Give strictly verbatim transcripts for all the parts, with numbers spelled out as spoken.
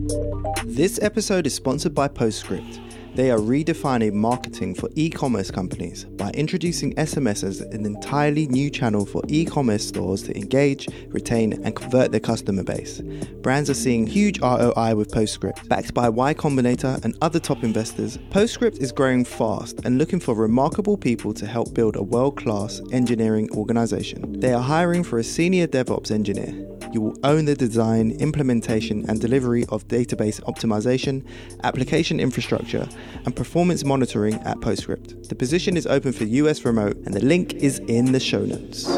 This episode is sponsored by Postscript. They are redefining marketing for e-commerce companies by introducing S M S as an entirely new channel for e-commerce stores to engage, retain, and convert their customer base. Brands are seeing huge R O I with Postscript. Backed by Y Combinator and other top investors, Postscript is growing fast and looking for remarkable people to help build a world-class engineering organization. They are hiring for a senior DevOps engineer. You will own the design, implementation, and delivery of database optimization, application infrastructure, and performance monitoring at Postscript. The position is open for U S remote, and the link is in the show notes.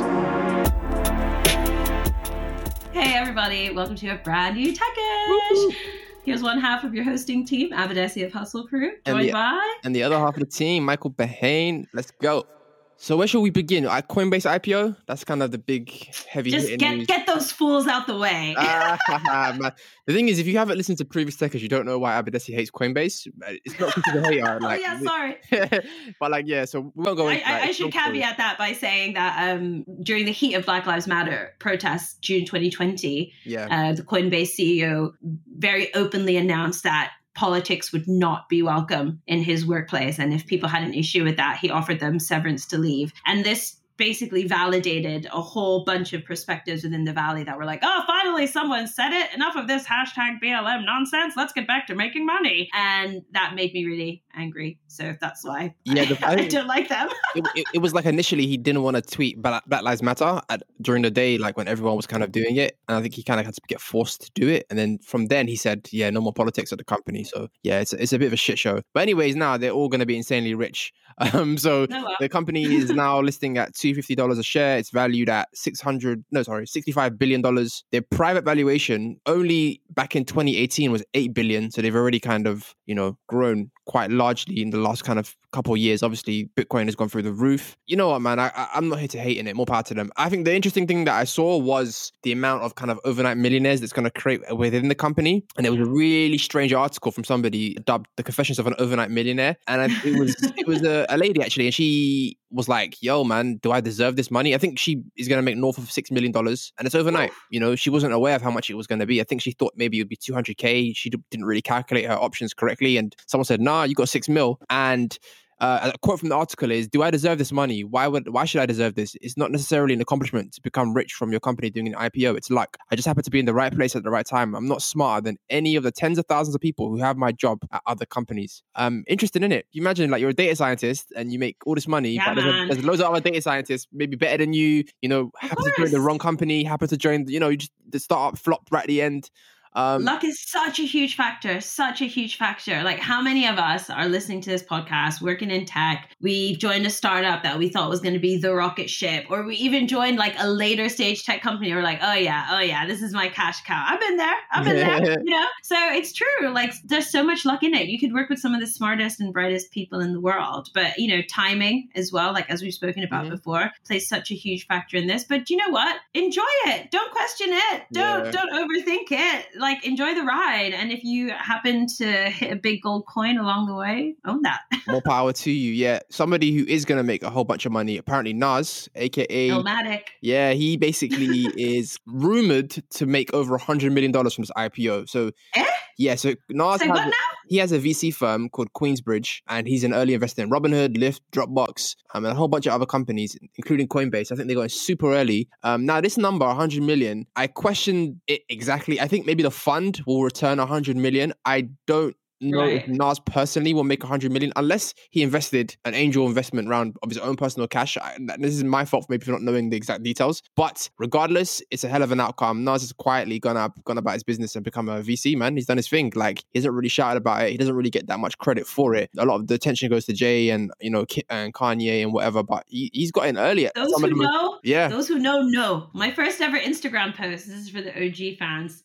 Hey everybody, welcome to a brand new Techish. Here's one half of your hosting team, Abadesi of Hustle Crew, joined and the, by... And the other half of the team, Michael Behane. Let's go. So where should we begin? At Coinbase I P O? That's kind of the big, heavy Just hitting get news. get those fools out the way. ah, man. The thing is, if you haven't listened to previous Techers, you don't know why Abadesi hates Coinbase. It's not because of the hater. Like, oh yeah, sorry. But like, yeah, so we won't go into I, that. I, I should caveat that by saying that um, during the heat of Black Lives Matter protests, June twenty twenty, yeah. uh, the Coinbase C E O very openly announced that politics would not be welcome in his workplace. And if people had an issue with that, he offered them severance to leave. And this basically validated a whole bunch of perspectives within the Valley that were like, oh, finally someone said it. Enough of this hashtag B L M nonsense. Let's get back to making money. And that made me really angry. So that's why yeah, the, I, I, I don't like them. it, it, it was like initially he didn't want to tweet Black Lives Matter at, during the day, like when everyone was kind of doing it. And I think he kind of had to get forced to do it. And then from then he said, yeah, no more politics at the company. So yeah, it's, it's a bit of a shit show. But anyways, now they're all going to be insanely rich. Um, so No, well. The company is now listing at two hundred fifty dollars a share. It's valued at six hundred, no, sorry, sixty-five billion dollars. Their private valuation only back in twenty eighteen was eight billion dollars. So they've already kind of, you know, grown quite largely in the last kind of couple of years. Obviously, Bitcoin has gone through the roof. You know what, man? I, I, I'm not here to hate in it. More power to them. I think the interesting thing that I saw was the amount of kind of overnight millionaires that's going to create within the company. And there was a really strange article from somebody dubbed "The Confessions of an Overnight Millionaire," and I, it was it was a, a lady actually, and she was like, "Yo, man, do I deserve this money?" I think she is going to make north of six million dollars, and it's overnight. You know, she wasn't aware of how much it was going to be. I think she thought maybe it would be two hundred K. She d- didn't really calculate her options correctly, and someone said, "Nah, you got six mil." And Uh, a quote from the article is, "Do I deserve this money? Why would? Why should I deserve this? It's not necessarily an accomplishment to become rich from your company doing an I P O. It's luck. I just happen to be in the right place at the right time. I'm not smarter than any of the tens of thousands of people who have my job at other companies." Um, interested in it. You imagine like you're a data scientist and you make all this money, Yeah, but there's, a, there's loads of other data scientists maybe better than you. You know, happen to join the wrong company, happen to join. You know, you just the startup flopped right at the end. Um, Luck is such a huge factor, such a huge factor. Like, how many of us are listening to this podcast, working in tech? We joined a startup that we thought was going to be the rocket ship, or we even joined like a later stage tech company. We're like, oh yeah, oh yeah, this is my cash cow. I've been there, I've been there, you know? So it's true. Like, there's so much luck in it. You could work with some of the smartest and brightest people in the world, but you know, timing as well, like as we've spoken about mm-hmm. before, plays such a huge factor in this. But you know what? Enjoy it. Don't question it. Don't, yeah. don't overthink it. Like, enjoy the ride. And if you happen to hit a big gold coin along the way, own that. More power to you. Yeah. Somebody who is going to make a whole bunch of money, apparently Nas, aka Illmatic. Yeah, he basically is rumored to make over one hundred million dollars from this I P O. So, eh? yeah, so Nas Say has, what now? He has a V C firm called Queensbridge, and he's an early investor in Robinhood, Lyft, Dropbox, um, and a whole bunch of other companies, including Coinbase. I think they got in super early. Um, now, this number, one hundred million, I question it exactly. I think maybe the fund will return one hundred million. I don't know right. if Nas personally will make one hundred million unless he invested an angel investment round of his own personal cash. I, this is my fault for maybe for not knowing the exact details. But regardless, it's a hell of an outcome. Nas has quietly gone up, gone about his business and become a V C, man. He's done his thing. Like, he hasn't really shouted about it. He doesn't really get that much credit for it. A lot of the attention goes to Jay and, you know, and Kanye and whatever, but he, he's got in early. Those who know, most, yeah. those who know, know. My first ever Instagram post, this is for the O G fans.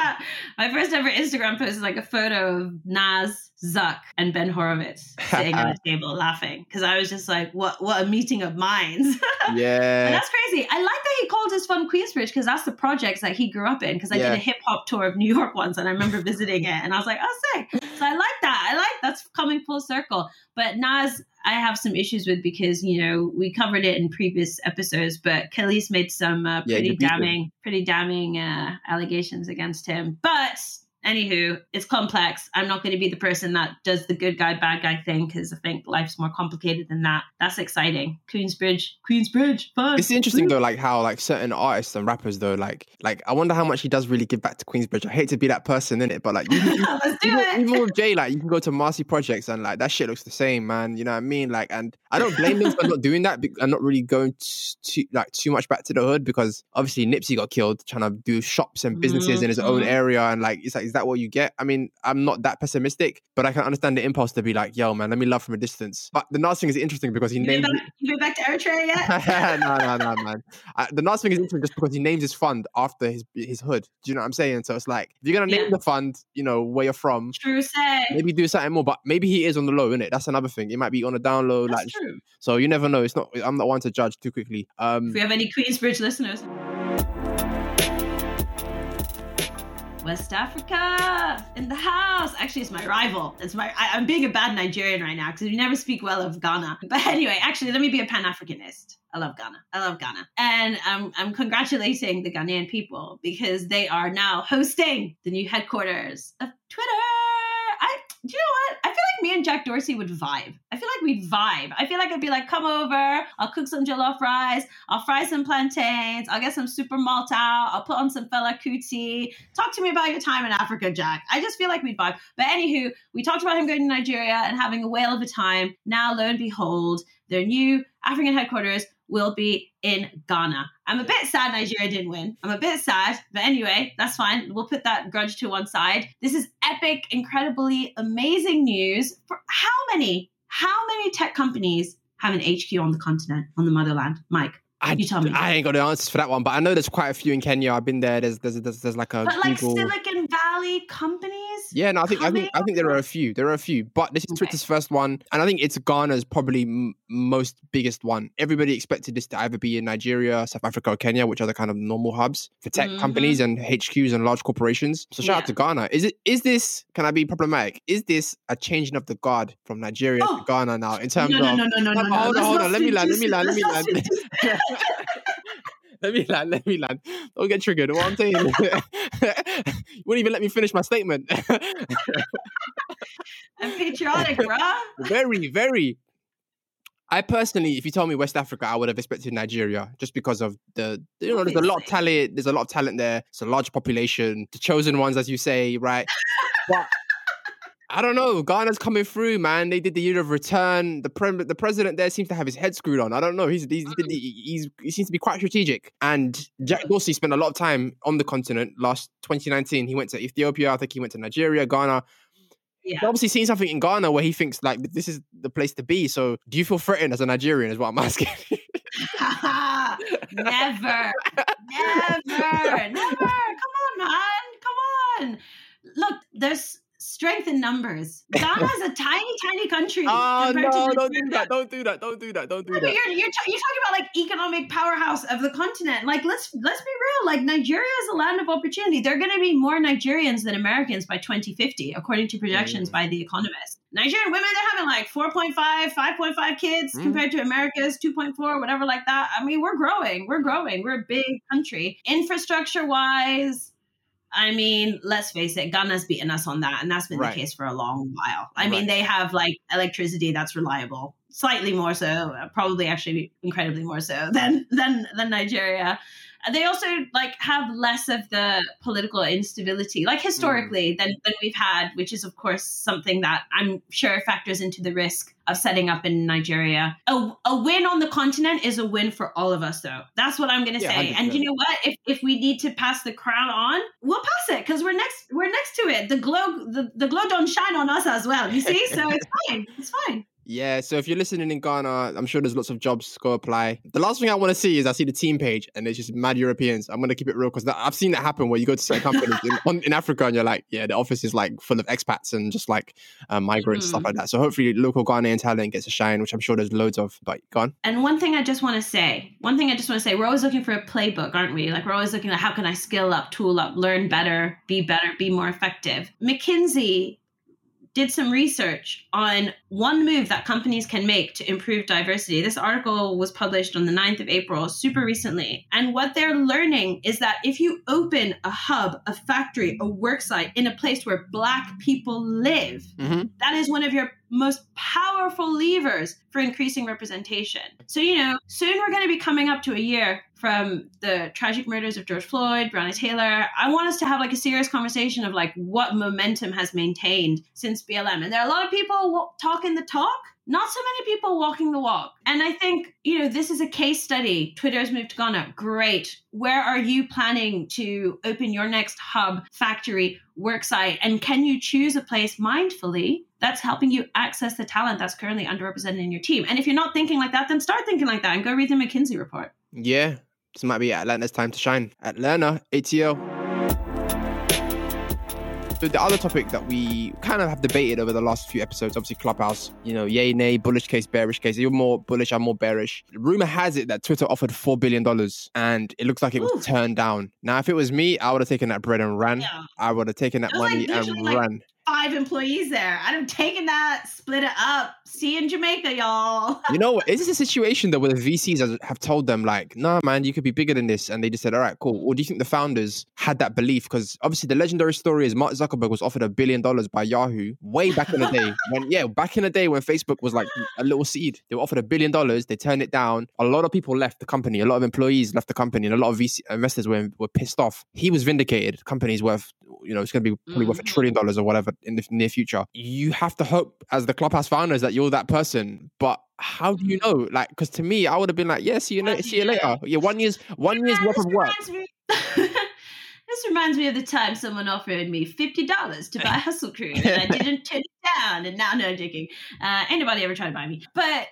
My first ever Instagram post is like a photo of Nas, Zuck, and Ben Horowitz sitting at a table laughing, because I was just like, what what a meeting of minds. Yeah. And that's crazy. I like that he called his fund Queensbridge, because that's the projects that he grew up in, because I yeah. did a hip hop tour of New York once and I remember visiting it and I was like, oh, sick. So I like that. I like that's coming full circle. But Nas, I have some issues with, because, you know, we covered it in previous episodes, but Khalees made some uh, pretty, yeah, damning, pretty damning uh, allegations against him. But Anywho, it's complex. I'm not going to be the person that does the good guy, bad guy thing because I think life's more complicated than that. That's exciting. Queensbridge, Queensbridge, fun. It's interesting though, like how like certain artists and rappers though, like like I wonder how much he does really give back to Queensbridge. I hate to be that person, innit? But like, you, you, let's do even, it. even with Jay, like you can go to Marcy Projects and like that shit looks the same, man. You know what I mean? Like, and I don't blame them for not doing that. I'm not really going too like too much back to the hood because obviously Nipsey got killed trying to do shops and businesses mm-hmm. in his own area, and like it's like, is that what you get? I mean, I'm not that pessimistic, but I can understand the impulse to be like, yo, man, let me love from a distance. But the Nas thing is interesting because he you named. Been back, you been back to Eritrea yet? no, no, no, man. Uh, the Nas thing is interesting just because he names his fund after his his hood. Do you know what I'm saying? So it's like, if you're gonna name yeah. the fund, you know where you're from. True say. Maybe do something more, but maybe he is on the low, innit? That's another thing. It might be on a down low. That's like, true. So you never know. It's not. I'm not one to judge too quickly. Um, if we have any Queensbridge listeners. West Africa in the house. Actually, it's my rival. It's my. I, I'm being a bad Nigerian right now because we never speak well of Ghana. But anyway, actually, let me be a Pan-Africanist. I love Ghana. I love Ghana. And um, I'm congratulating the Ghanaian people because they are now hosting the new headquarters of Twitter. I, do you know what? I feel like me and Jack Dorsey would vibe. I feel like we'd vibe. I feel like I'd be like, come over. I'll cook some jollof rice. I'll fry some plantains. I'll get some super malt out. I'll put on some Fela Kuti. Talk to me about your time in Africa, Jack. I just feel like we'd vibe. But anywho, we talked about him going to Nigeria and having a whale of a time. Now, lo and behold, their new African headquarters will be in Ghana. I'm a bit sad Nigeria didn't win. I'm a bit sad, but anyway, that's fine. We'll put that grudge to one side. This is epic, incredibly amazing news for how many, how many tech companies have an H Q on the continent, on the motherland? Mike, I, you tell me. I ain't got the answers for that one, but I know there's quite a few in Kenya. I've been there. There's there's there's, there's like a But like Google... Silicon Valley companies? Yeah, no, I think I think I think there are a few. There are a few, but this is okay. Twitter's first one, and I think it's Ghana's probably m- most biggest one. Everybody expected this to either be in Nigeria, South Africa, or Kenya, which are the kind of normal hubs for tech mm-hmm. companies and H Qs and large corporations. So shout yeah. out to Ghana. Is it? Is this? Can I be problematic? Is this a changing of the guard from Nigeria oh. to Ghana now in terms no, no, of? no, no, no, no, no. Hold on, hold on. Let me land. Let me land. Let me land. Let me land, let me land. Don't get triggered. What I'm saying, you wouldn't even let me finish my statement. I'm patriotic, bruh. Very, very. I personally, if you told me West Africa, I would have expected Nigeria just because of the, you know, there's a lot of talent. There's a lot of talent there. It's a large population. The chosen ones, as you say, right? But I don't know. Ghana's coming through, man. They did the year of return. The pre- the president there seems to have his head screwed on. I don't know. He's, he's, he's, he's he seems to be quite strategic. And Jack Dorsey spent a lot of time on the continent. Last twenty nineteen, he went to Ethiopia. I think he went to Nigeria, Ghana. Yeah. He's obviously seen something in Ghana where he thinks like this is the place to be. So, do you feel threatened as a Nigerian? Is what I'm asking. Never, never, never. Come on, man. Come on. Look, there's strength in numbers. Ghana is a tiny, tiny country. Oh no! Don't do that! Don't do that! Don't do that! Don't do that! You're you're, you're talking about like economic powerhouse of the continent. Like let's let's be real. Like Nigeria is a land of opportunity. There are going to be more Nigerians than Americans by twenty fifty, according to projections mm. by The Economist. Nigerian women, they're having like four point five, five point five kids mm. compared to America's two point four, whatever like that. I mean, we're growing. We're growing. We're a big country. Infrastructure wise, I mean, let's face it, Ghana's beaten us on that, and that's been right. the case for a long while. I right. mean, they have like electricity that's reliable, slightly more so, probably actually incredibly more so than than than Nigeria. They also like have less of the political instability, like historically, mm. than, than we've had, which is, of course, something that I'm sure factors into the risk of setting up in Nigeria. A, a win on the continent is a win for all of us, though. That's what I'm going to yeah, say. one hundred percent. And you know what? If if we need to pass the crown on, we'll pass it because we're next. We're next to it. The glow, the, the glow don't shine on us as well. You see, so it's fine. It's fine. Yeah, so if you're listening in Ghana, I'm sure there's lots of jobs. Go apply. The last thing I want to see is I see the team page and it's just mad Europeans. I'm going to keep it real because I've seen that happen where you go to certain companies in, on, in Africa and you're like, yeah, the office is like full of expats and just like uh, migrants, mm. stuff like that. So hopefully local Ghanaian talent gets a shine, which I'm sure there's loads of. But go on. And one thing I just want to say, one thing I just want to say, we're always looking for a playbook, aren't we? Like we're always looking at how can I skill up, tool up, learn better, be better, be more effective. McKinsey did some research on one move that companies can make to improve diversity. This article was published on the ninth of April, super recently. And what they're learning is that if you open a hub, a factory, a work site in a place where Black people live, mm-hmm. that is one of your most powerful levers for increasing representation. So, you know, soon we're going to be coming up to a year from the tragic murders of George Floyd, Breonna Taylor. I want us to have like a serious conversation of like what momentum has maintained since B L M. And there are a lot of people talking the talk, not so many people walking the walk. And I think, you know, this is a case study. Twitter's moved to Ghana. Great. Where are you planning to open your next hub, factory, work site? And can you choose a place mindfully that's helping you access the talent that's currently underrepresented in your team? And if you're not thinking like that, then start thinking like that and go read the McKinsey report. Yeah. This might be Atlanta's time to shine. Atlanta, A T L. So the other topic that we kind of have debated over the last few episodes, obviously Clubhouse, you know, yay, nay, bullish case, bearish case. You're more bullish, I'm more bearish. Rumor has it that Twitter offered four billion dollars and it looks like it was Ooh. turned down. Now, if it was me, I would have taken that bread and ran. Yeah. I would have taken that money like, and like- ran. Five employees there. I'd have taken that, split it up. See you in Jamaica, y'all. You know, is this a situation though where the V Cs have told them like, nah, man, you could be bigger than this? And they just said, all right, cool. Or do you think the founders had that belief? Because obviously the legendary story is Mark Zuckerberg was offered a billion dollars by Yahoo way back in the day. when Yeah, back in the day when Facebook was like a little seed. They were offered a billion dollars. They turned it down. A lot of people left the company. A lot of employees left the company. And a lot of V C investors were, were pissed off. He was vindicated. The company's worth, you know, it's going to be probably mm. worth a trillion dollars or whatever in the near future. You have to hope as the Clubhouse founders that you're that person. But how do you know? Like, because to me, I would have been like, yeah, see you, later, see you later. Yeah, one year's one year's worth of work. This reminds me of the time someone offered me fifty dollars to buy Hustle Crew and I didn't turn it down. And now, no, I'm joking. Uh, anybody ever tried to buy me? But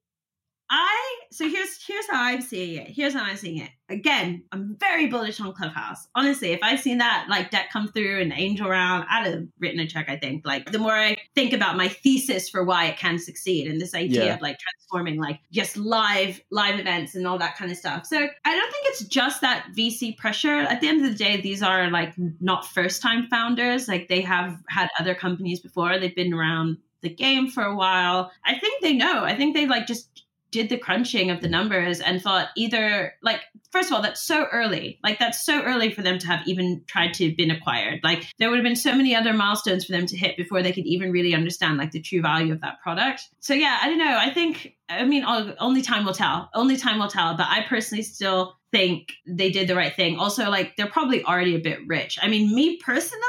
I, so here's here's how I'm seeing it. Here's how I'm seeing it. Again, I'm very bullish on Clubhouse. Honestly, if I'd seen that like deck come through and angel round, I'd have written a check, I think. Like the more I think about my thesis for why it can succeed and this idea yeah. of like transforming like just live, live events and all that kind of stuff. So I don't think it's just that V C pressure. At the end of the day, these are like not first time founders. Like they have had other companies before. They've been around the game for a while. I think they know. I think they like just did the crunching of the numbers and thought either like, first of all, that's so early. Like that's so early for them to have even tried to been acquired. Like there would have been so many other milestones for them to hit before they could even really understand like the true value of that product. So yeah, I don't know. I think, I mean, only time will tell. Only time will tell. But I personally still think they did the right thing. Also, like they're probably already a bit rich. I mean, me personally,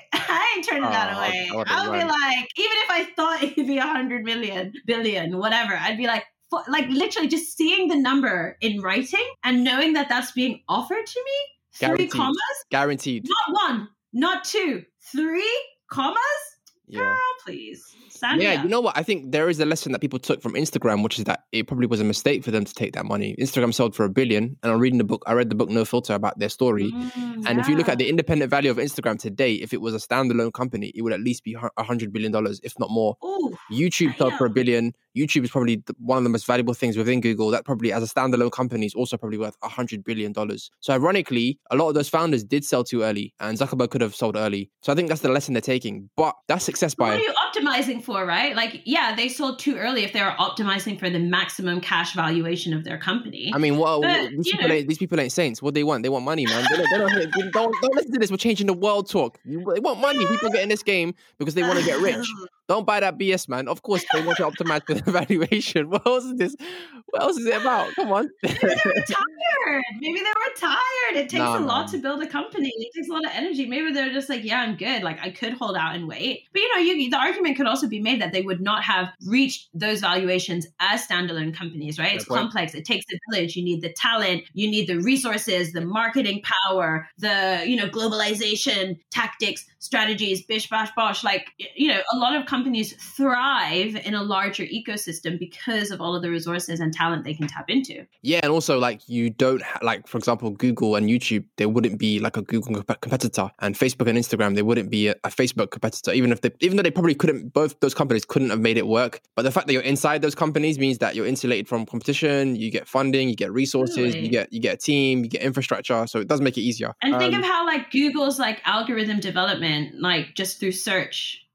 I ain't turning oh, that away. I would be like, even if I thought it would be a hundred million, billion, whatever, I'd be like, like literally just seeing the number in writing and knowing that that's being offered to me, Guaranteed. three commas, guaranteed, not one, not two, three commas. Yeah. Girl, please. Stand yeah, up. You know what? I think there is a lesson that people took from Instagram, which is that it probably was a mistake for them to take that money. Instagram sold for a billion, and I'm reading the book. I read the book No Filter about their story. Mm, and yeah. if you look at the independent value of Instagram today, if it was a standalone company, it would at least be a hundred billion dollars, if not more. Ooh, YouTube sold for a billion. YouTube is probably one of the most valuable things within Google. That probably, as a standalone company, is also probably worth a hundred billion dollars. So ironically, a lot of those founders did sell too early, and Zuckerberg could have sold early. So I think that's the lesson they're taking. But that's success by. What are you optimizing for, right? Like, yeah, they sold too early if they were optimizing for the maximum cash valuation of their company. I mean, well, but, these, people ain't, these people ain't saints. What they want? They want money, man. They don't, they don't, they don't, don't listen to this. We're changing the world talk. They want money. People get in this game because they want to get rich. Don't buy that B S, man. Of course, they want to optimize for the valuation. What else is this? What else is it about? Come on. Maybe they were tired. Maybe they were tired. It takes no, a lot no. to build a company. It takes a lot of energy. Maybe they're just like, yeah, I'm good. Like, I could hold out and wait. But, you know, you, the argument could also be made that they would not have reached those valuations as standalone companies, right? It's That's complex. Right. It takes a village. You need the talent. You need the resources, the marketing power, the, you know, globalization tactics, strategies, bish, bash, bosh. Like, you know, a lot of companies thrive in a larger ecosystem because of all of the resources and talent they can tap into. Yeah, and also like you don't ha- like, for example, Google and YouTube, they wouldn't be like a Google comp- competitor, and Facebook and Instagram, they wouldn't be a, a Facebook competitor, even if they, even though they probably couldn't, both those companies couldn't have made it work. But the fact that you're inside those companies means that you're insulated from competition. You get funding, you get resources, really? you get you get a team, you get infrastructure. So it does make it easier. And um, think of how like Google's like algorithm development, like just through search,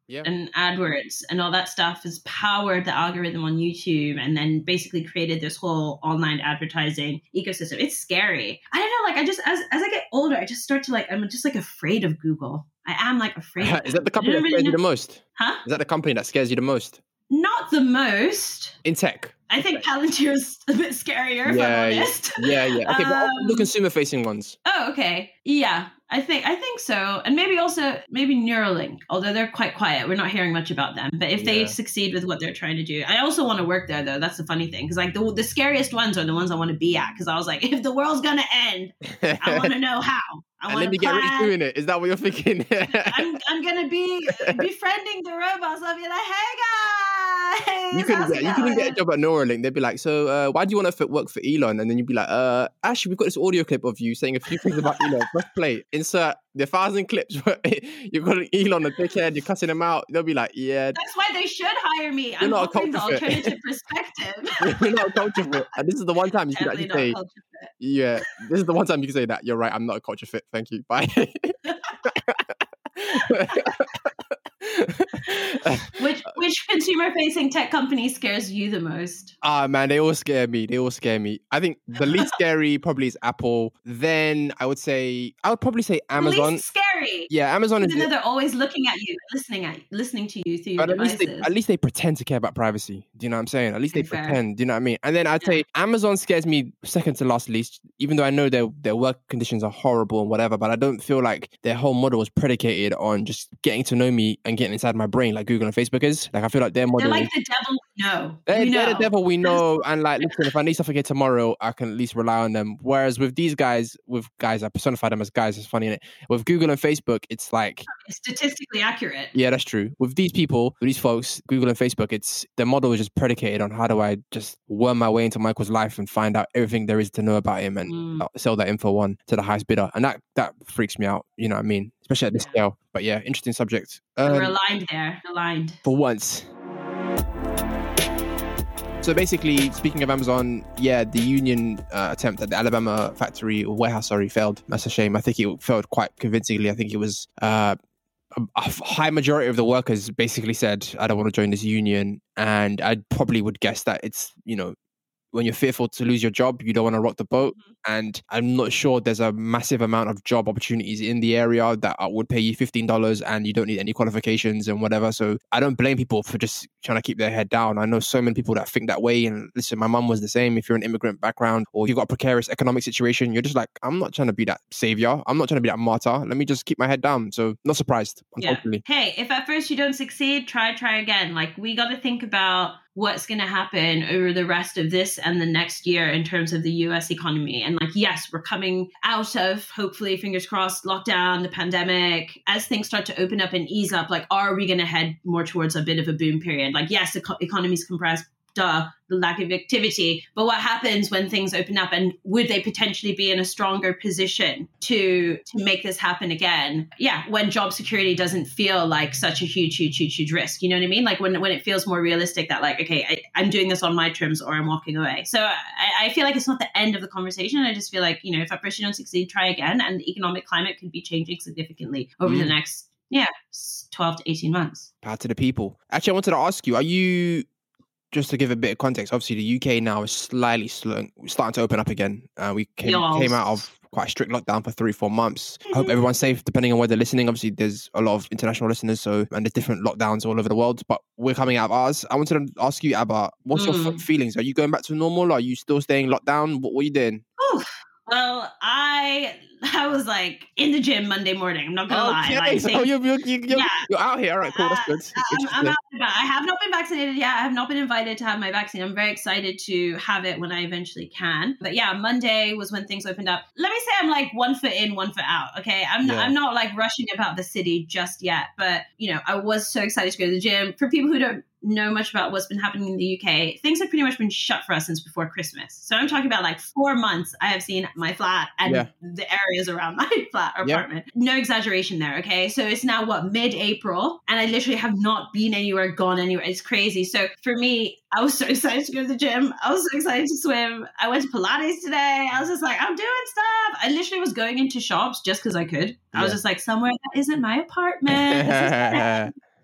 Yeah. and AdWords and all that stuff has powered the algorithm on YouTube and then basically created this whole online advertising ecosystem. It's scary. I don't know, like I just, as, as I get older, I just start to like, I'm just like afraid of Google. I am like afraid of Is that the company that really scares know- you the most? Huh? Is that the company that scares you the most? Not the most. In tech? I think Palantir's a bit scarier, if Yeah, I'm yeah. honest. Yeah, yeah. Okay, but Um, the consumer-facing ones. Oh, okay. Yeah, I think I think so. And maybe also maybe Neuralink, although they're quite quiet. We're not hearing much about them. But if they Yeah. succeed with what they're trying to do, I also want to work there though. That's the funny thing. Because like the, the scariest ones are the ones I want to be at. Because I was like, if the world's gonna end, I want to know how. I And want then to you get rich plan. doing it. Is that what you're thinking? I'm I'm gonna be befriending the robots. I'll be like, hey guys, You couldn't how's get, it you couldn't get a going?" job at Neuralink. They'd be like, so uh, why do you want to f- work for Elon? And then you'd be like, uh, actually, we've got this audio clip of you saying a few things about Elon. Press play. Insert the thousand clips where you've got Elon a dickhead, you're cussing him out. They'll be like, yeah, That's why they should hire me. I'm not a offering the culture fit. alternative perspective. you're not a culture fit. And this is the one time you can Definitely actually not say, culture fit. yeah, this is the one time you can say that. You're right, I'm not a culture fit. Thank you. Bye. Which which consumer facing tech company scares you the most? Ah, man, they all scare me. They all scare me. I think the least scary probably is Apple. Then I would say, I would probably say Amazon. Least scary. Yeah, Amazon is. Even though they're always looking at you, listening at listening to you through your But at least, devices. they, at least they pretend to care about privacy. Do you know what I'm saying? At least they Okay, fair. pretend. Do you know what I mean? And then I'd Yeah. say Amazon scares me second to last least, even though I know their their work conditions are horrible and whatever. But I don't feel like their whole model is predicated on just getting to know me and getting inside my brain like Google and Facebook is. Like I feel like their model. They're like is, the devil we know. they're, we they're know. the devil we know. And like, listen, if I need something here tomorrow, I can at least rely on them. Whereas with these guys, with guys, I personify them as guys. It's funny, innit? With Google and Facebook, it's like. It's statistically accurate. Yeah, that's true. With these people, with these folks, Google and Facebook, it's the model is just predicated on how do I just worm my way into Michael's life and find out everything there is to know about him and Mm. uh, sell that info on to the highest bidder. And that that freaks me out. You know what I mean? Especially at this Yeah. scale. But yeah, interesting subject. So we're Um, aligned there. Aligned. for once. So basically, speaking of Amazon, yeah, the union uh, attempt at the Alabama factory or warehouse, sorry, failed. That's a shame. I think it failed quite convincingly. I think it was uh, a, a high majority of the workers basically said, I don't want to join this union. And I probably would guess that it's, you know, when you're fearful to lose your job, you don't want to rock the boat. And I'm not sure there's a massive amount of job opportunities in the area that would pay you fifteen dollars and you don't need any qualifications and whatever. So I don't blame people for just trying to keep their head down. I know so many people that think that way. And listen, my mum was the same. If you're an immigrant background or you've got a precarious economic situation, you're just like, I'm not trying to be that savior. I'm not trying to be that martyr. Let me just keep my head down. So not surprised, unfortunately. Yeah. Hey, if at first you don't succeed, try, try again. Like we got to think about what's going to happen over the rest of this and the next year in terms of the U S economy. And like, yes, we're coming out of, hopefully, fingers crossed, lockdown, the pandemic. As things start to open up and ease up, like, are we going to head more towards a bit of a boom period? Like, yes, the eco- economy's compressed, duh, the lack of activity. But what happens when things open up, and would they potentially be in a stronger position to to make this happen again? Yeah, when job security doesn't feel like such a huge, huge, huge, huge risk. You know what I mean? Like when, when it feels more realistic that like, okay, I, I'm doing this on my terms or I'm walking away. So I, I feel like it's not the end of the conversation. I just feel like, you know, if at first you don't succeed, try again. And the economic climate could be changing significantly over Mm. the next, yeah, twelve to eighteen months. Power to the people. Actually, I wanted to ask you, are you, just to give a bit of context, obviously the U K now is slightly slow, starting to open up again. Uh, we came, Yes. came out of quite a strict lockdown for three, four months. I hope everyone's safe, depending on where they're listening. Obviously, there's a lot of international listeners, so and there's different lockdowns all over the world, but we're coming out of ours. I wanted to ask you, Abba, what's your Mm. f- feelings? Are you going back to normal? Are you still staying locked down? What, what are you doing? Oh, well, I I was like in the gym Monday morning. I'm not gonna lie. Like, so things- you're, you're, you're, Yeah. you're out here. All right, cool. That's good. Uh, I'm, I'm Interesting. out and about. I have not been vaccinated yet. I have not been invited to have my vaccine. I'm very excited to have it when I eventually can. But yeah, Monday was when things opened up. Let me say I'm like one foot in, one foot out. Okay, I'm Yeah. I'm not like rushing about the city just yet. But you know, I was so excited to go to the gym. For people who don't know much about what's been happening in the U K, things have pretty much been shut for us since before Christmas. So I'm talking about like four months I have seen my flat and Yeah. the areas around my flat or Yeah. apartment. No exaggeration there, okay? So it's now what, mid-April, and I literally have not been anywhere, gone anywhere. It's crazy. So for me, I was so excited to go to the gym. I was so excited to swim. I went to Pilates today. I was just like, I'm doing stuff. I literally was going into shops just because I could. I was Yeah. just like, somewhere that isn't my apartment. This is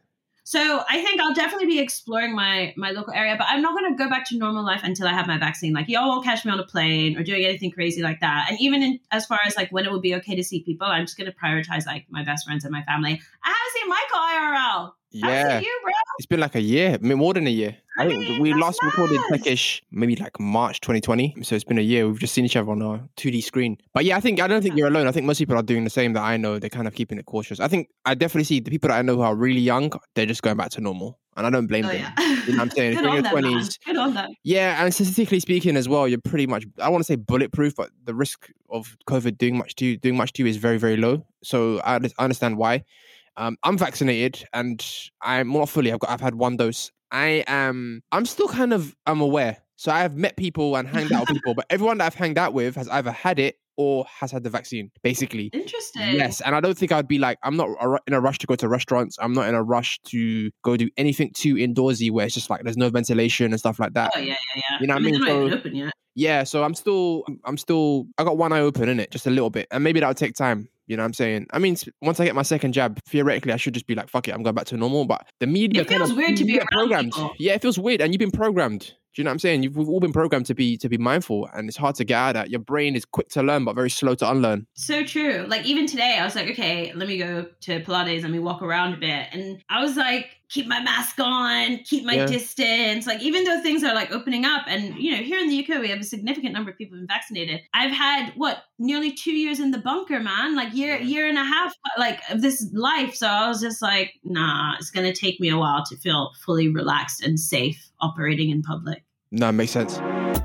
So I think I'll definitely be exploring my my local area, but I'm not going to go back to normal life until I have my vaccine. Like, y'all won't catch me on a plane or doing anything crazy like that. And even in, as far as like when it will be okay to see people, I'm just going to prioritize like my best friends and my family. I haven't seen Michael I R L. Yeah, you, bro. It's been like a year, I mean, more than a year. I, I think mean, we last mad. recorded Techish maybe like March twenty twenty. So it's been a year. We've just seen each other on a two D screen. But yeah, I think I don't think you're alone. I think most people are doing the same that I know. They're kind of keeping it cautious. I think I definitely see the people that I know who are really young, they're just going back to normal. And I don't blame oh, them. Yeah. You know what I'm saying? Good If you're in on your them, twenties. man. Good on them. Yeah, and statistically speaking as well, you're pretty much, I don't want to say bulletproof, but the risk of COVID doing much to you, doing much to you is very, very low. So I, I understand why. Um, I'm vaccinated and I'm not fully. I've got. I've had one dose. I am. I'm still kind of. I'm aware. So I have met people and hanged out with people, but everyone that I've hanged out with has either had it or has had the vaccine. Basically, interesting. Yes, and I don't think I'd be like. I'm not in a rush to go to restaurants. I'm not in a rush to go do anything too indoorsy where it's just like there's no ventilation and stuff like that. Oh yeah, yeah, yeah. You know what I mean? I mean? They're not So, even open yet. Yeah, so I'm still. I'm still. I got one eye open in it, just a little bit, and maybe that'll take time. You know what I'm saying? I mean, once I get my second jab, theoretically, I should just be like, fuck it, I'm going back to normal. But the media it feels kind of, weird to be get around programmed. people. Yeah, it feels weird. And you've been programmed. Do you know what I'm saying? You've, we've all been programmed to be to be mindful. And it's hard to get out of that. Your brain is quick to learn, but very slow to unlearn. So true. Like even today, I was like, okay, let me go to Pilates, let me walk around a bit. And I was like, keep my mask on, keep my Yeah. distance. Like even though things are like opening up and, you know, here in the U K, we have a significant number of people been vaccinated. I've had what, nearly two years in the bunker, man, like year, year and a half, like of this life. So I was just like, nah, it's going to take me a while to feel fully relaxed and safe operating in public. No, it makes sense.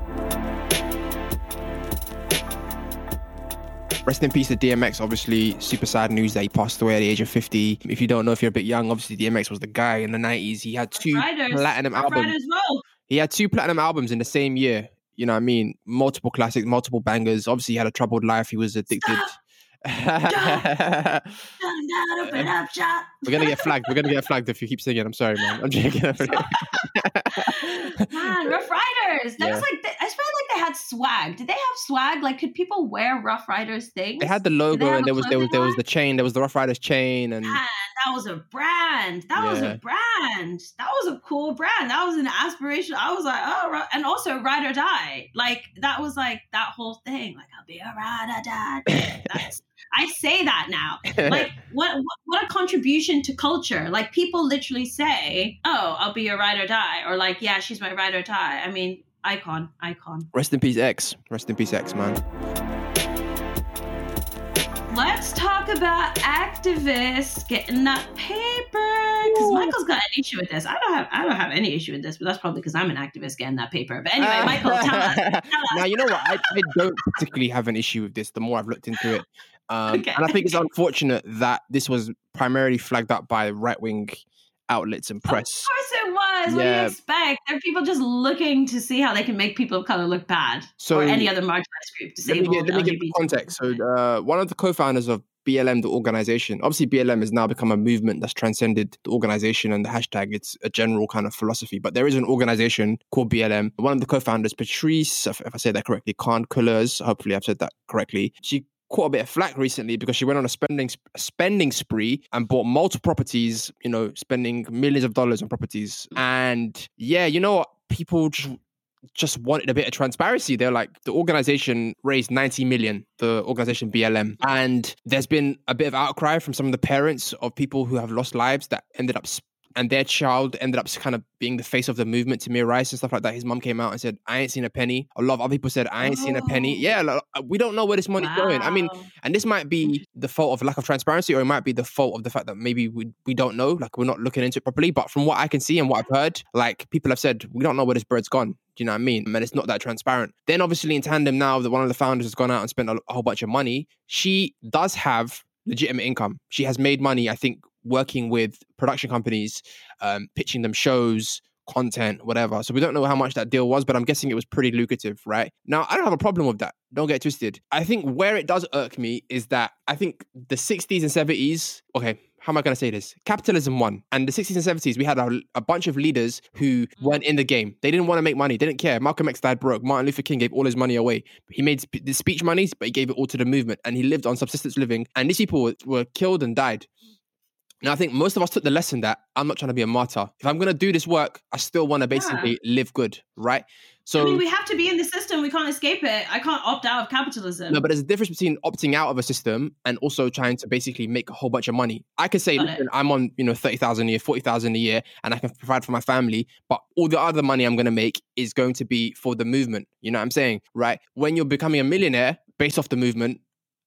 Rest in peace to D M X, obviously. Super sad news that he passed away at the age of fifty. If you don't know, if you're a bit young, obviously D M X was the guy in the nineties. He had two Riders. platinum Rough albums. Riders roll. He had two platinum albums in the same year. You know what I mean? Multiple classics, multiple bangers. Obviously, he had a troubled life. He was addicted. Down, down, open up shop. We're gonna get flagged. We're gonna get flagged if you keep singing. I'm sorry, man. I'm joking. Man, Rough Riders. That Yeah. was like, I just felt like they had swag. Did they have swag? Like, could people wear Rough Riders things? They had the Did they logo, have and a there was there was clothing there was line? the chain. There was the Rough Riders chain, and Man, that was a brand. That was Yeah. a brand. That was a cool brand. That was an aspiration. I was like, oh, ri- and also Ride or Die. Like, that was like that whole thing. Like, I'll be a ride or die. That's, I say that now. Like, what, what what a contribution to culture. Like, people literally say, oh, I'll be your ride or die. Or like, yeah, she's my ride or die. I mean, icon, icon. rest in peace, X. Rest in peace, X, man. Let's talk about activists getting that paper. Because Michael's got an issue with this. I don't have I don't have any issue with this, but that's probably because I'm an activist getting that paper. But anyway, Michael, tell us. Tell us. Now, you know what? I, I don't particularly have an issue with this the more I've looked into it. Um, Okay. And I think it's unfortunate that this was primarily flagged up by right-wing outlets and press. Of course it was. What do Yeah. you expect? There are people just looking to see how they can make people of color look bad. So or any other marginalized group, let me disabled, get, let me give L G B T. context. So uh, one of the co-founders of B L M, the organization, obviously B L M has now become a movement that's transcended the organization and the hashtag. It's a general kind of philosophy, but there is an organization called B L M. One of the co-founders, Patrice, if if I say that correctly, Khan Couleurs, hopefully I've said that correctly. She caught a bit of flack recently because she went on a spending spending spree and bought multiple properties, you know, spending millions of dollars on properties. And yeah, you know what? People just just wanted a bit of transparency. They're like, the organization raised ninety million, the organization B L M. And there's been a bit of outcry from some of the parents of people who have lost lives that ended up, sp- and their child ended up kind of being the face of the movement, Tamir Rice and stuff like that. His mum came out and said, I ain't seen a penny. A lot of other people said, I ain't seen a penny. Oh. Yeah, like, we don't know where this money's going. I mean, Wow. and this might be the fault of lack of transparency, or it might be the fault of the fact that maybe we, we don't know, like we're not looking into it properly. But from what I can see and what I've heard, like people have said, we don't know where this bird's gone. Do you know what I mean? And it's not that transparent. Then obviously in tandem now that one of the founders has gone out and spent a, a whole bunch of money, she does have legitimate income. She has made money, I think, working with production companies, um, pitching them shows, content, whatever. So we don't know how much that deal was, but I'm guessing it was pretty lucrative, right? Now, I don't have a problem with that. Don't get twisted. I think where it does irk me is that I think the sixties and seventies, okay, how am I going to say this? Capitalism won. And the sixties and seventies, we had a, a bunch of leaders who weren't in the game. They didn't want to make money. They didn't care. Malcolm X died broke. Martin Luther King gave all his money away. He made sp- the speech monies, but he gave it all to the movement. And he lived on subsistence living. And these people were, were killed and died. And I think most of us took the lesson that I'm not trying to be a martyr. If I'm going to do this work, I still want to basically yeah. live good, right? So I mean, we have to be in the system. We can't escape it. I can't opt out of capitalism. No, but there's a difference between opting out of a system and also trying to basically make a whole bunch of money. I could say, listen, I'm on, you know, thirty thousand a year, forty thousand a year, and I can provide for my family, but all the other money I'm going to make is going to be for the movement. You know what I'm saying? Right? When you're becoming a millionaire based off the movement,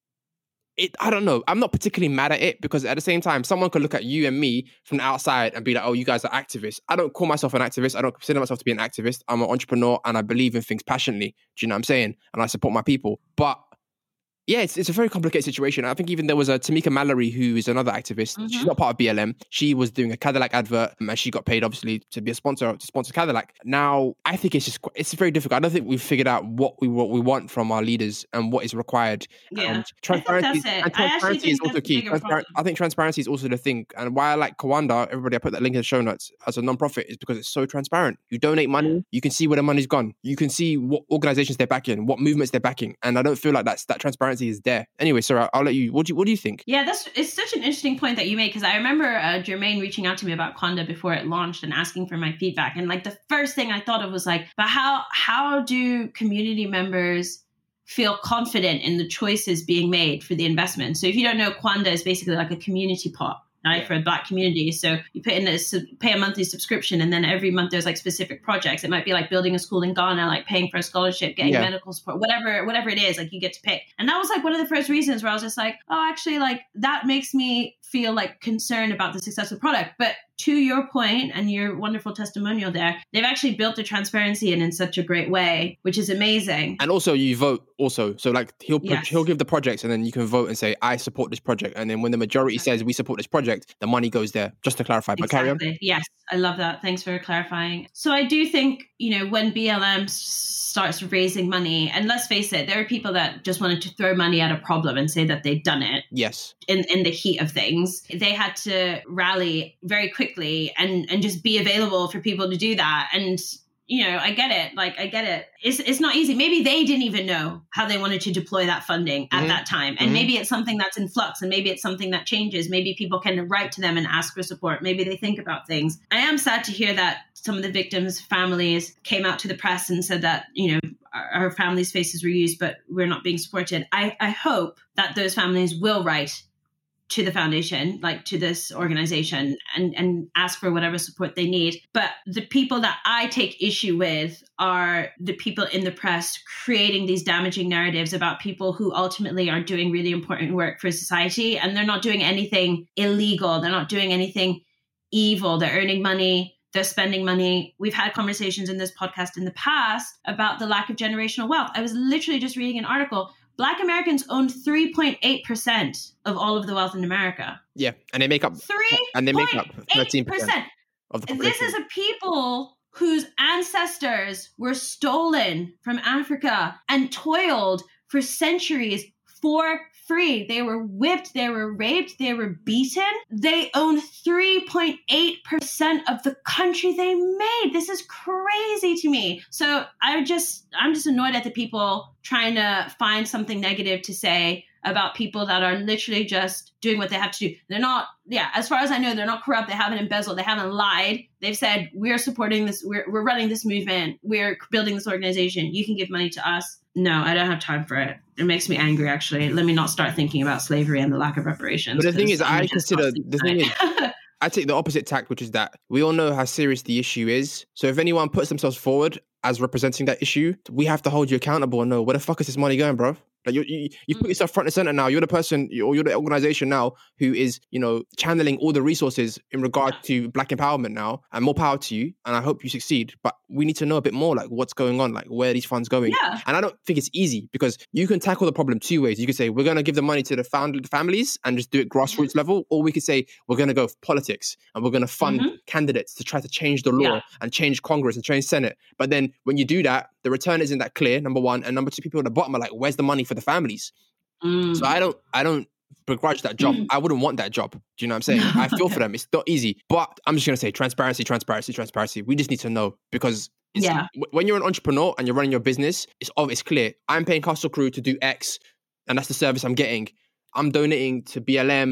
It, I don't know. I'm not particularly mad at it because at the same time, someone could look at you and me from the outside and be like, oh, you guys are activists. I don't call myself an activist. I don't consider myself to be an activist. I'm an entrepreneur and I believe in things passionately. Do you know what I'm saying? And I support my people. But yeah, it's it's a very complicated situation. I think even there was a Tamika Mallory, who is another activist. Mm-hmm. She's not part of B L M. She was doing a Cadillac advert and she got paid, obviously, to be a sponsor, to sponsor Cadillac. Now, I think it's just, it's very difficult. I don't think we've figured out what we what we want from our leaders and what is required. Yeah, and transparency, I think that's it. And transparency I is also key. Transpar- I think transparency is also the thing. And why I like Kawanda, everybody, I put that link in the show notes, as a non-profit is because it's so transparent. You donate money, you can see where the money's gone. You can see what organizations they're backing, what movements they're backing. And I don't feel like that's, that transparency is there. Anyway, Sarah, I'll let you. What do you What do you think? Yeah, that's it's such an interesting point that you made because I remember uh, Jermaine reaching out to me about Kawanda before it launched and asking for my feedback. And like the first thing I thought of was like, but how how do community members feel confident in the choices being made for the investment? So if you don't know, Kawanda is basically like a community pot. Right, yeah. For a Black community. So you put in a, pay a monthly subscription and then every month there's like specific projects. It might be like building a school in Ghana, like paying for a scholarship, getting yeah. medical support, whatever, whatever it is, like you get to pick. And that was like one of the first reasons where I was just like, oh, actually like that makes me feel like concerned about the success of the product. But to your point and your wonderful testimonial there, they've actually built the transparency in in such a great way, which is amazing. And also you vote also. So like he'll yes. he'll give the projects and then you can vote and say, I support this project. And then when the majority exactly. says we support this project, the money goes there, just to clarify. But exactly. carry on. Yes, I love that. Thanks for clarifying. So I do think, you know, when B L M starts raising money, and let's face it, there are people that just wanted to throw money at a problem and say that they'd done it. Yes. In, in the heat of things. They had to rally very quickly and, and just be available for people to do that. And, you know, I get it. Like, I get it. It's it's not easy. Maybe they didn't even know how they wanted to deploy that funding at mm-hmm. that time. And mm-hmm. maybe it's something that's in flux and maybe it's something that changes. Maybe people can write to them and ask for support. Maybe they think about things. I am sad to hear that some of the victims' families came out to the press and said that, you know, our, our families' faces were used, but we're not being supported. I, I hope that those families will write to the foundation, like to this organization, and, and ask for whatever support they need. But the people that I take issue with are the people in the press creating these damaging narratives about people who ultimately are doing really important work for society. And they're not doing anything illegal. They're not doing anything evil. They're earning money. They're spending money. We've had conversations in this podcast in the past about the lack of generational wealth. I was literally just reading an article. Black Americans own three point eight percent of all of the wealth in America. Yeah, and they make up three and they make up thirteen percent of the population. This is a people whose ancestors were stolen from Africa and toiled for centuries for free. They were whipped, they were raped, they were beaten. They own three point eight percent of the country they made. This is crazy to me. So I just, I'm just annoyed at the people trying to find something negative to say about people that are literally just doing what they have to do. They're not, yeah, as far as I know, they're not corrupt. They haven't embezzled. They haven't lied. They've said, we're supporting this. We're, we're running this movement. We're building this organization. You can give money to us. No, I don't have time for it. It makes me angry, actually. Let me not start thinking about slavery and the lack of reparations. But the thing is, I consider, the thing is, I take the opposite tact, which is that we all know how serious the issue is. So if anyone puts themselves forward as representing that issue, we have to hold you accountable and know, where the fuck is this money going, bro? Like you, you, you put yourself front and center now. You're the person, or you're the organization now who is, you know, channeling all the resources in regard yeah. to Black empowerment now, and more power to you. And I hope you succeed. But we need to know a bit more, like what's going on, like where are these funds going. Yeah. And I don't think it's easy because you can tackle the problem two ways. You could say we're going to give the money to the found families and just do it grassroots mm-hmm. level, or we could say we're going to go for politics and we're going to fund mm-hmm. candidates to try to change the law yeah. and change Congress and change Senate. But then when you do that, the return isn't that clear. Number one, and number two, people at the bottom are like, where's the money for the families? Mm. So I don't, I don't begrudge that job. Mm. I wouldn't want that job. Do you know what I'm saying? I feel for them. It's not easy, but I'm just going to say transparency, transparency, transparency. We just need to know because it's, yeah. when you're an entrepreneur and you're running your business, it's obvious, clear. I'm paying Castle Crew to do X and that's the service I'm getting. I'm donating to B L M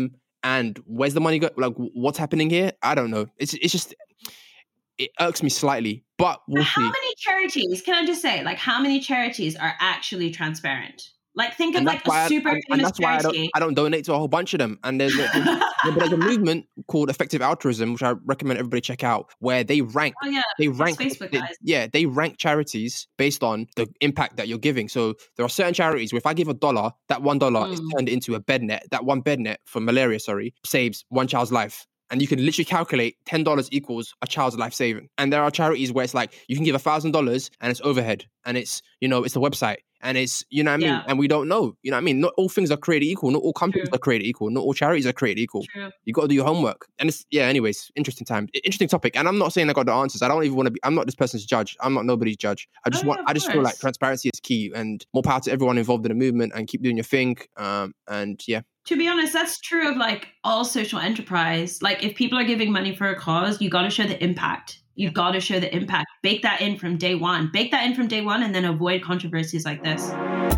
And where's the money go? Like, what's happening here? I don't know. It's it's just, it irks me slightly, but we'll how see. many charities, can I just say, like, how many charities are actually transparent? Like, think of And like that's why a I- super and, and famous that's why I don't, charity. I don't donate to a whole bunch of them. And there's a, there's, there's a movement called Effective Altruism, which I recommend everybody check out, where they rank Oh yeah, they those rank Facebook they- guys. yeah they rank charities based on the impact that you're giving. So there are certain charities where if I give a dollar, that one dollar is Mm. turned into a bed net. That one bed net for malaria, sorry, saves one child's life. And you can literally calculate ten dollars equals a child's life saving. And there are charities where it's like you can give a thousand dollars and it's overhead and it's, you know, it's the website and it's, you know what I mean? Yeah. And we don't know, you know what I mean? Not all things are created equal. Not all companies True. are created equal. Not all charities are created equal. True. You got to do your homework. And it's, yeah, anyways, interesting time. I- Interesting topic. And I'm not saying I got the answers. I don't even want to be, I'm not this person's judge. I'm not nobody's judge. I just Oh, want, yeah, of I just feel like course. transparency is key and more power to everyone involved in the movement and keep doing your thing. Um, and yeah. To be honest, that's true of like all social enterprise. Like if people are giving money for a cause, you got to show the impact. You got to show the impact. Bake that in from day one. Bake that in from day one and then avoid controversies like this.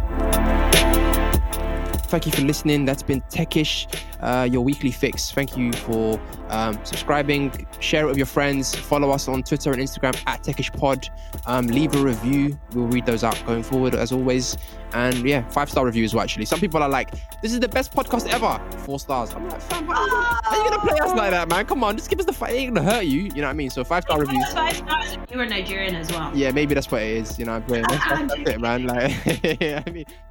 Thank you for listening. That's been Techish, uh, your weekly fix. Thank you for um, subscribing. Share it with your friends. Follow us on Twitter and Instagram at TechishPod. Um, leave a review. We'll read those out going forward, as always. And yeah, five-star reviews, well, actually. Some people are like, this is the best podcast ever. Four stars. I'm like, fam, how are you going to play us like that, man? Come on, just give us the fight. It ain't going to hurt you. You know what I mean? So five-star reviews. Five stars if you were Nigerian as well. Yeah, maybe that's what it is. You know what I'm saying? That's, that's, that's it, man. Like, I mean,